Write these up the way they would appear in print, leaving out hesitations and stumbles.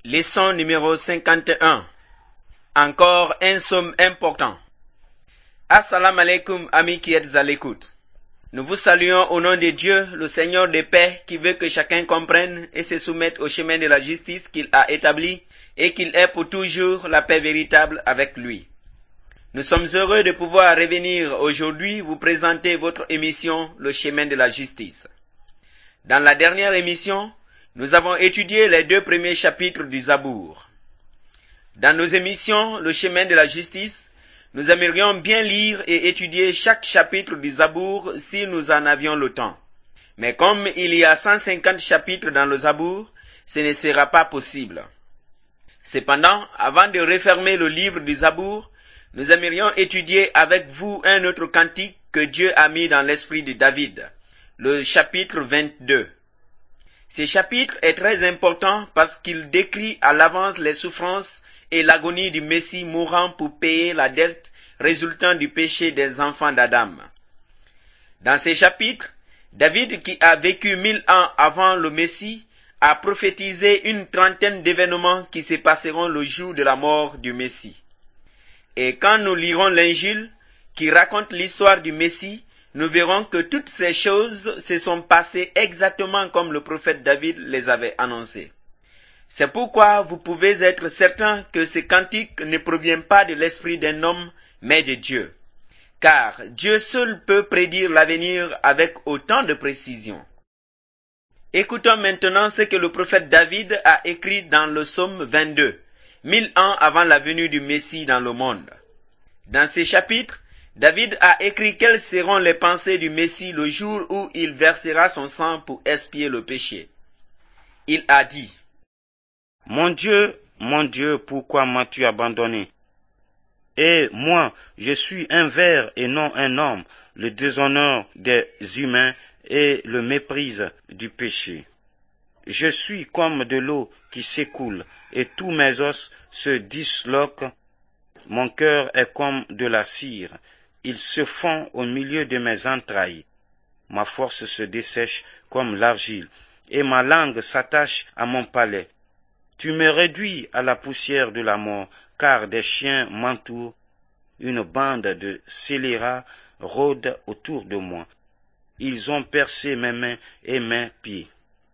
Leçon numéro 51. Encore un somme important. Assalamu alaikum, amis qui êtes à l'écoute. Nous vous saluons au nom de Dieu, le Seigneur de paix, qui veut que chacun comprenne et se soumette au chemin de la justice qu'il a établi et qu'il ait pour toujours la paix véritable avec lui. Nous sommes heureux de pouvoir revenir aujourd'hui vous présenter votre émission Le chemin de la justice. Dans la dernière émission, nous avons étudié les 2 premiers chapitres du Zabour. Dans nos émissions Le chemin de la justice, nous aimerions bien lire et étudier chaque chapitre du Zabour si nous en avions le temps. Mais comme il y a 150 chapitres dans le Zabour, ce ne sera pas possible. Cependant, avant de refermer le livre du Zabour, nous aimerions étudier avec vous un autre cantique que Dieu a mis dans l'esprit de David, le chapitre 22. Ce chapitre est très important parce qu'il décrit à l'avance les souffrances et l'agonie du Messie mourant pour payer la dette résultant du péché des enfants d'Adam. Dans ce chapitre, David, qui a vécu 1000 ans avant le Messie, a prophétisé une trentaine d'événements qui se passeront le jour de la mort du Messie. Et quand nous lirons l'Injil, qui raconte l'histoire du Messie, nous verrons que toutes ces choses se sont passées exactement comme le prophète David les avait annoncées. C'est pourquoi vous pouvez être certain que ce cantique ne provient pas de l'esprit d'un homme, mais de Dieu. Car Dieu seul peut prédire l'avenir avec autant de précision. Écoutons maintenant ce que le prophète David a écrit dans le psaume 22, 1000 ans avant la venue du Messie dans le monde. Dans ce chapitre, David a écrit quelles seront les pensées du Messie le jour où il versera son sang pour expier le péché. Il a dit: Mon Dieu, pourquoi m'as-tu abandonné? Et moi, je suis un ver et non un homme, le déshonneur des humains et le méprise du péché. Je suis comme de l'eau qui s'écoule, et tous mes os se disloquent. Mon cœur est comme de la cire, il se fond au milieu de mes entrailles. Ma force se dessèche comme l'argile, et ma langue s'attache à mon palais. Tu me réduis à la poussière de la mort, car des chiens m'entourent. Une bande de scélérats rôde autour de moi. Ils ont percé mes mains et mes pieds.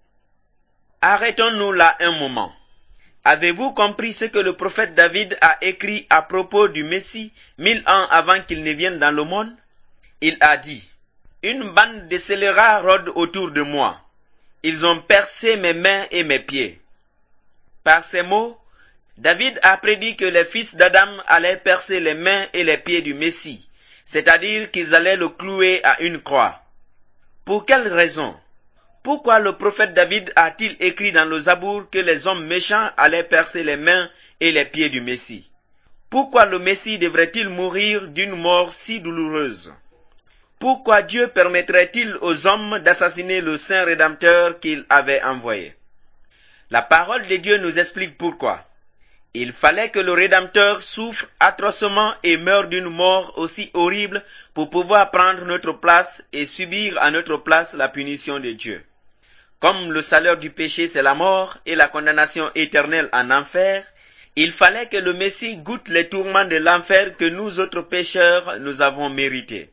Arrêtons-nous là un moment. Avez-vous compris ce que le prophète David a écrit à propos du Messie 1000 ans avant qu'il ne vienne dans le monde? Il a dit: Une bande de scélérats rôde autour de moi. Ils ont percé mes mains et mes pieds. Par ces mots, David a prédit que les fils d'Adam allaient percer les mains et les pieds du Messie, c'est-à-dire qu'ils allaient le clouer à une croix. Pour quelle raison? Pourquoi le prophète David a-t-il écrit dans le Zabour que les hommes méchants allaient percer les mains et les pieds du Messie? Pourquoi le Messie devrait-il mourir d'une mort si douloureuse? Pourquoi Dieu permettrait-il aux hommes d'assassiner le Saint Rédempteur qu'il avait envoyé? La parole de Dieu nous explique pourquoi. Il fallait que le Rédempteur souffre atrocement et meure d'une mort aussi horrible pour pouvoir prendre notre place et subir à notre place la punition de Dieu. Comme le salaire du péché c'est la mort et la condamnation éternelle en enfer, il fallait que le Messie goûte les tourments de l'enfer que nous autres pécheurs nous avons mérités.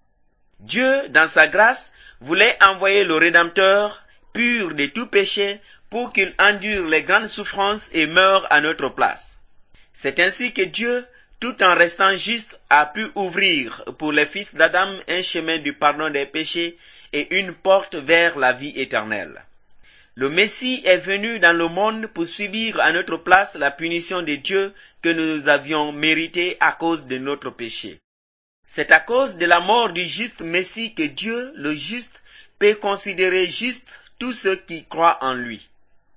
Dieu, dans sa grâce, voulait envoyer le Rédempteur, pur de tout péché, pour qu'il endure les grandes souffrances et meure à notre place. C'est ainsi que Dieu, tout en restant juste, a pu ouvrir pour les fils d'Adam un chemin du pardon des péchés et une porte vers la vie éternelle. Le Messie est venu dans le monde pour subir à notre place la punition de Dieu que nous avions méritée à cause de notre péché. C'est à cause de la mort du juste Messie que Dieu, le juste, peut considérer juste tous ceux qui croient en lui.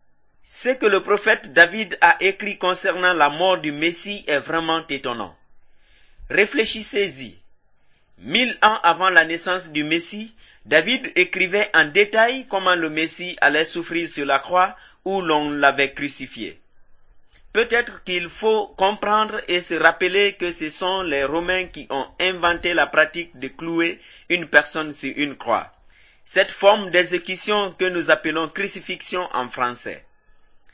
Ce que le prophète David a écrit concernant la mort du Messie est vraiment étonnant. Réfléchissez-y. 1000 ans avant la naissance du Messie, David écrivait en détail comment le Messie allait souffrir sur la croix où l'on l'avait crucifié. Peut-être qu'il faut comprendre et se rappeler que ce sont les Romains qui ont inventé la pratique de clouer une personne sur une croix. Cette forme d'exécution que nous appelons crucifixion en français.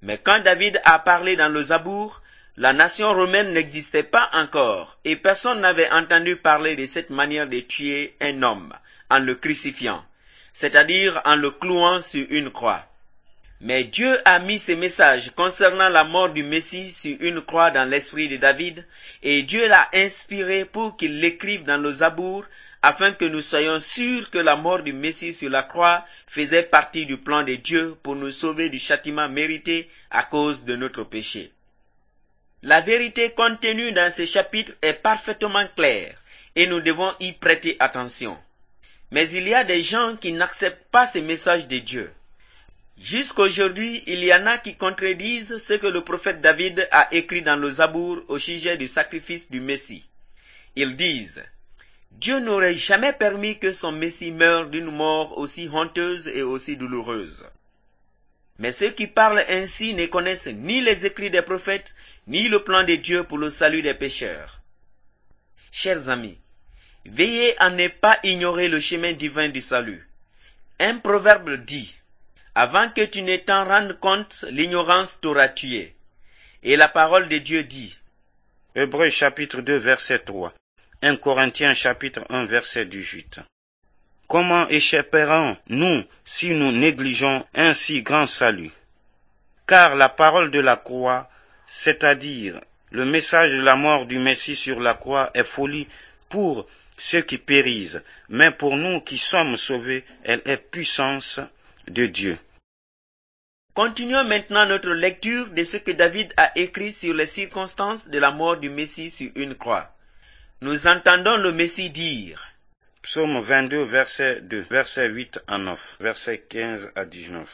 Mais quand David a parlé dans le Zabour, la nation romaine n'existait pas encore et personne n'avait entendu parler de cette manière de tuer un homme en le crucifiant, c'est-à-dire en le clouant sur une croix. Mais Dieu a mis ce message concernant la mort du Messie sur une croix dans l'esprit de David et Dieu l'a inspiré pour qu'il l'écrive dans le Zabour afin que nous soyons sûrs que la mort du Messie sur la croix faisait partie du plan de Dieu pour nous sauver du châtiment mérité à cause de notre péché. La vérité contenue dans ce chapitre est parfaitement claire et nous devons y prêter attention. Mais il y a des gens qui n'acceptent pas ce message de Dieu. Jusqu'aujourd'hui, il y en a qui contredisent ce que le prophète David a écrit dans le Zabour au sujet du sacrifice du Messie. Ils disent « Dieu n'aurait jamais permis que son Messie meure d'une mort aussi honteuse et aussi douloureuse. » Mais ceux qui parlent ainsi ne connaissent ni les écrits des prophètes, ni le plan de Dieu pour le salut des pécheurs. Chers amis, veillez à ne pas ignorer le chemin divin du salut. Un proverbe dit « Avant que tu ne t'en rendes compte, l'ignorance t'aura tué. » Et la parole de Dieu dit Hébreux chapitre 2 verset 3. 1 Corinthiens chapitre 1 verset 18. Comment échapperons-nous si nous négligeons un si grand salut? Car la parole de la croix, c'est-à-dire le message de la mort du Messie sur la croix, est folie pour ceux qui périssent, mais pour nous qui sommes sauvés, elle est puissance de Dieu. Continuons maintenant notre lecture de ce que David a écrit sur les circonstances de la mort du Messie sur une croix. Nous entendons le Messie dire Psaume 22, verset 2, verset 8 à 9, verset 15 à 19.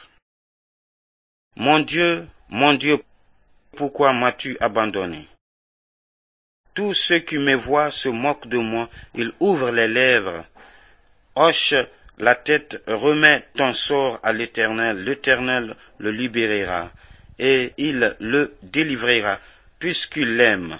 Mon Dieu, pourquoi m'as-tu abandonné? Tous ceux qui me voient se moquent de moi, ils ouvrent les lèvres, hochent la tête, remets ton sort à l'Éternel, l'Éternel le libérera, et il le délivrera, puisqu'il l'aime.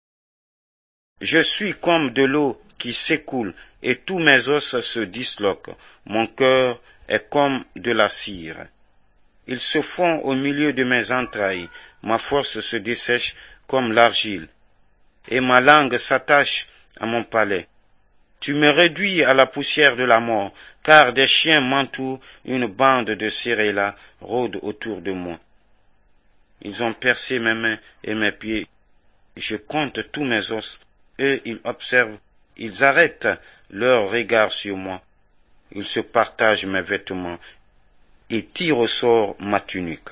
Je suis comme de l'eau qui s'écoule, et tous mes os se disloquent. Mon cœur est comme de la cire. Ils se fond au milieu de mes entrailles. Ma force se dessèche comme l'argile, et ma langue s'attache à mon palais. Tu me réduis à la poussière de la mort, car des chiens m'entourent, une bande de sérélats rôde autour de moi. Ils ont percé mes mains et mes pieds. Je compte tous mes os. Eux, ils observent, ils arrêtent leur regard sur moi. Ils se partagent mes vêtements et tirent au sort ma tunique.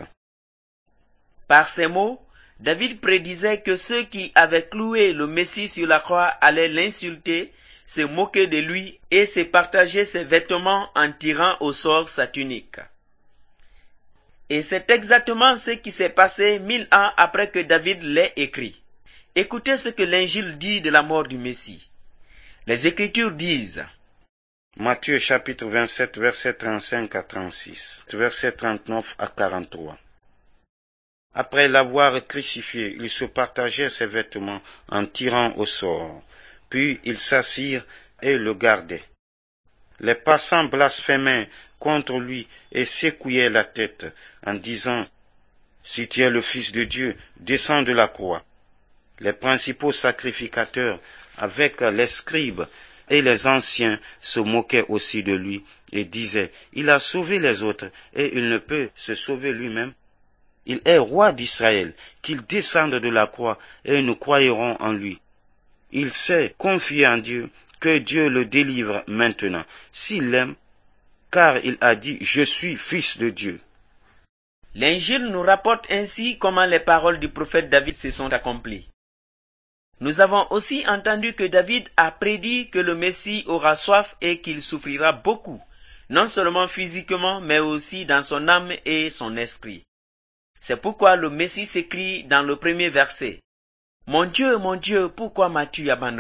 Par ces mots, David prédisait que ceux qui avaient cloué le Messie sur la croix allaient l'insulter, se moquer de lui et se partager ses vêtements en tirant au sort sa tunique. Et c'est exactement ce qui s'est passé 1000 ans après que David l'ait écrit. Écoutez ce que l'Injil dit de la mort du Messie. Les Écritures disent Matthieu chapitre 27, verset 35 à 36, verset 39 à 43. Après l'avoir crucifié, ils se partageaient ses vêtements en tirant au sort. Puis ils s'assirent et le gardaient. Les passants blasphémaient contre lui et secouaient la tête en disant « Si tu es le Fils de Dieu, descends de la croix. » Les principaux sacrificateurs, avec les scribes et les anciens, se moquaient aussi de lui et disaient « Il a sauvé les autres et il ne peut se sauver lui-même. Il est roi d'Israël, qu'il descende de la croix et nous croirons en lui. Il s'est confié en Dieu, que Dieu le délivre maintenant, s'il l'aime, car il a dit « Je suis fils de Dieu ». L'Injil nous rapporte ainsi comment les paroles du prophète David se sont accomplies. Nous avons aussi entendu que David a prédit que le Messie aura soif et qu'il souffrira beaucoup, non seulement physiquement, mais aussi dans son âme et son esprit. C'est pourquoi le Messie s'écrit dans le premier verset « mon Dieu, pourquoi m'as-tu abandonné ?»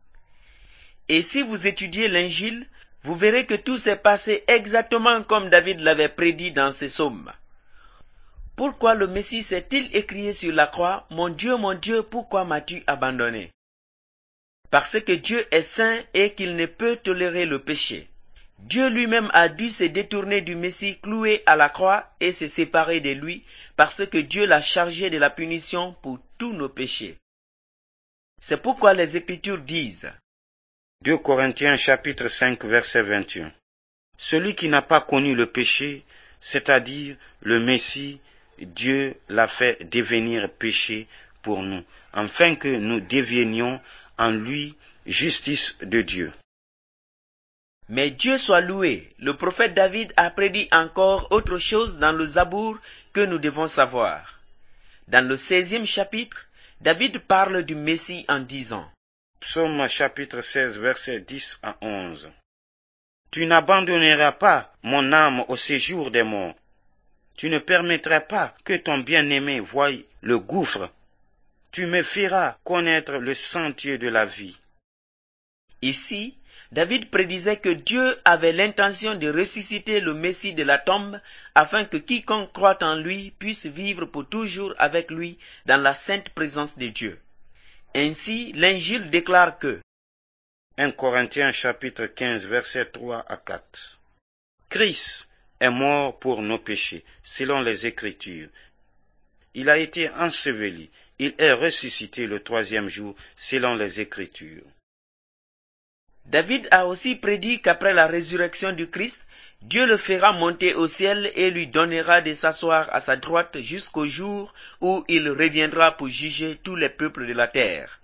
Et si vous étudiez l'Injil, vous verrez que tout s'est passé exactement comme David l'avait prédit dans ses psaumes. Pourquoi le Messie s'est-il écrié sur la croix « mon Dieu, pourquoi m'as-tu abandonné ?» Parce que Dieu est saint et qu'il ne peut tolérer le péché. Dieu lui-même a dû se détourner du Messie cloué à la croix et se séparer de lui parce que Dieu l'a chargé de la punition pour tous nos péchés. C'est pourquoi les Écritures disent 2 Corinthiens chapitre 5 verset 21. Celui qui n'a pas connu le péché, c'est-à-dire le Messie, Dieu l'a fait devenir péché pour nous, afin que nous devenions en lui justice de Dieu. Mais Dieu soit loué, le prophète David a prédit encore autre chose dans le Zabour que nous devons savoir. Dans le 16e chapitre, David parle du Messie en disant Psaume chapitre 16 verset 10 à 11. Tu n'abandonneras pas mon âme au séjour des morts. Tu ne permettras pas que ton bien-aimé voie le gouffre. Tu me feras connaître le sentier de la vie. Ici, David prédisait que Dieu avait l'intention de ressusciter le Messie de la tombe afin que quiconque croit en lui puisse vivre pour toujours avec lui dans la sainte présence de Dieu. Ainsi, l'Injil déclare que 1 Corinthiens chapitre 15 verset 3 à 4. Christ est mort pour nos péchés, selon les Écritures. Il a été enseveli, il est ressuscité le troisième jour, selon les Écritures. David a aussi prédit qu'après la résurrection du Christ, Dieu le fera monter au ciel et lui donnera de s'asseoir à sa droite jusqu'au jour où il reviendra pour juger tous les peuples de la terre.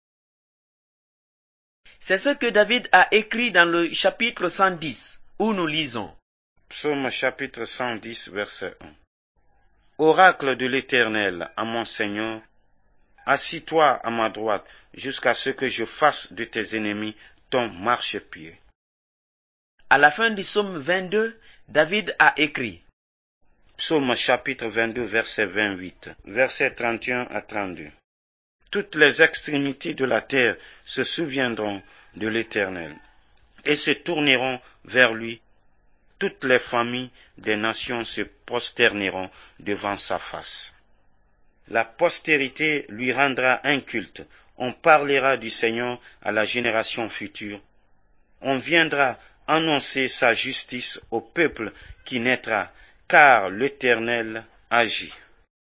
C'est ce que David a écrit dans le chapitre 110, où nous lisons. Psaume chapitre 110, verset 1. Oracle de l'Éternel à mon Seigneur, assis-toi à ma droite jusqu'à ce que je fasse de tes ennemis ton marchepied. À la fin du psaume 22, David a écrit. Psaume chapitre 22, verset 28, verset 31 à 32. Toutes les extrémités de la terre se souviendront de l'Éternel et se tourneront vers lui. Toutes les familles des nations se prosterneront devant sa face. La postérité lui rendra un culte. On parlera du Seigneur à la génération future. On viendra annoncer sa justice au peuple qui naîtra, car l'Éternel agit.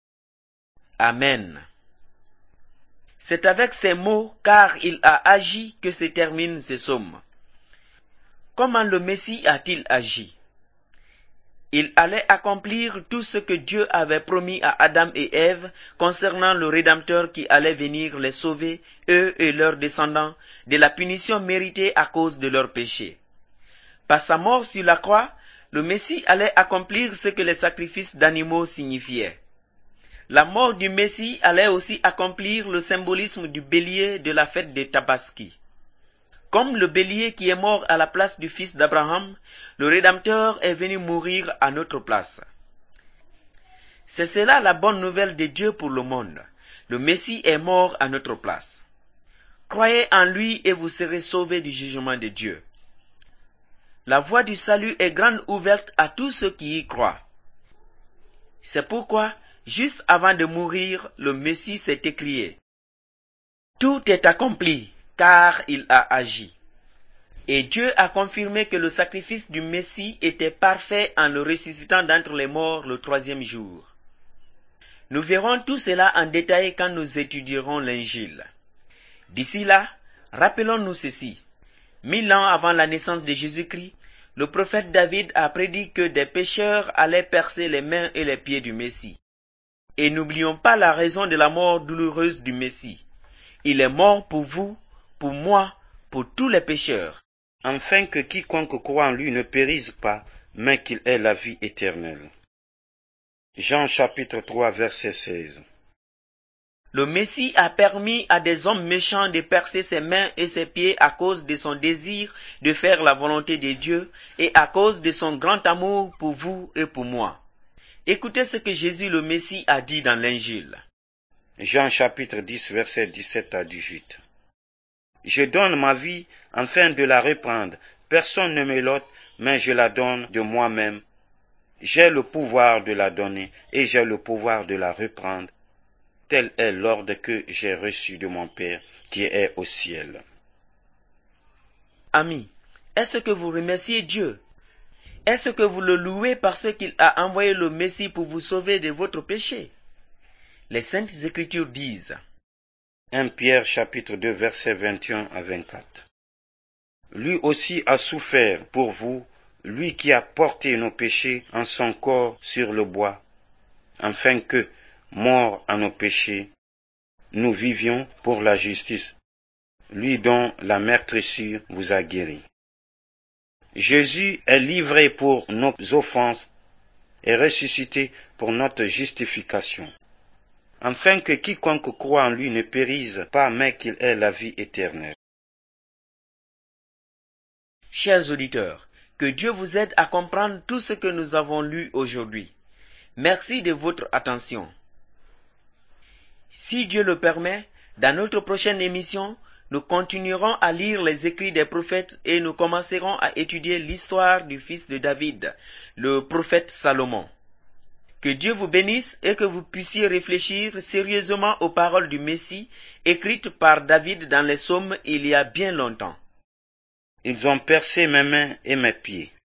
Amen. C'est avec ces mots, car il a agi, que se terminent ces psaumes. Comment le Messie a-t-il agi? Il allait accomplir tout ce que Dieu avait promis à Adam et Ève concernant le Rédempteur qui allait venir les sauver, eux et leurs descendants, de la punition méritée à cause de leurs péchés. Par sa mort sur la croix, le Messie allait accomplir ce que les sacrifices d'animaux signifiaient. La mort du Messie allait aussi accomplir le symbolisme du bélier de la fête des Tabaski. Comme le bélier qui est mort à la place du fils d'Abraham, le Rédempteur est venu mourir à notre place. C'est cela la bonne nouvelle de Dieu pour le monde. Le Messie est mort à notre place. Croyez en lui et vous serez sauvés du jugement de Dieu. La voie du salut est grande ouverte à tous ceux qui y croient. C'est pourquoi, juste avant de mourir, le Messie s'est écrié. Tout est accompli, car il a agi. Et Dieu a confirmé que le sacrifice du Messie était parfait en le ressuscitant d'entre les morts le troisième jour. Nous verrons tout cela en détail quand nous étudierons l'Injil. D'ici là, rappelons-nous ceci. 1000 ans avant la naissance de Jésus-Christ, le prophète David a prédit que des pécheurs allaient percer les mains et les pieds du Messie. Et n'oublions pas la raison de la mort douloureuse du Messie. Il est mort pour vous, pour moi, pour tous les pécheurs. Afin que quiconque croit en lui ne périsse pas, mais qu'il ait la vie éternelle. Jean chapitre 3 verset 16. Le Messie a permis à des hommes méchants de percer ses mains et ses pieds à cause de son désir de faire la volonté de Dieu et à cause de son grand amour pour vous et pour moi. Écoutez ce que Jésus le Messie a dit dans l'Injil. Jean chapitre 10 verset 17 à 18. Je donne ma vie afin de la reprendre. Personne ne me l'ôte, mais je la donne de moi-même. J'ai le pouvoir de la donner et j'ai le pouvoir de la reprendre. Tel est l'ordre que j'ai reçu de mon Père qui est au ciel. Amis, Est-ce que vous remerciez Dieu? Est-ce que vous le louez parce qu'il a envoyé le Messie pour vous sauver de votre péché? Les Saintes Écritures disent 1 Pierre chapitre 2 versets 21 à 24. Lui aussi a souffert pour vous, lui qui a porté nos péchés en son corps sur le bois, afin que, morts à nos péchés, nous vivions pour la justice, lui dont la meurtrissure vous a guéri. Jésus est livré pour nos offenses et ressuscité pour notre justification, afin que quiconque croit en lui ne périsse pas, mais qu'il ait la vie éternelle. Chers auditeurs, que Dieu vous aide à comprendre tout ce que nous avons lu aujourd'hui. Merci de votre attention. Si Dieu le permet, dans notre prochaine émission, nous continuerons à lire les écrits des prophètes et nous commencerons à étudier l'histoire du fils de David, le prophète Salomon. Que Dieu vous bénisse et que vous puissiez réfléchir sérieusement aux paroles du Messie écrites par David dans les psaumes il y a bien longtemps. Ils ont percé mes mains et mes pieds.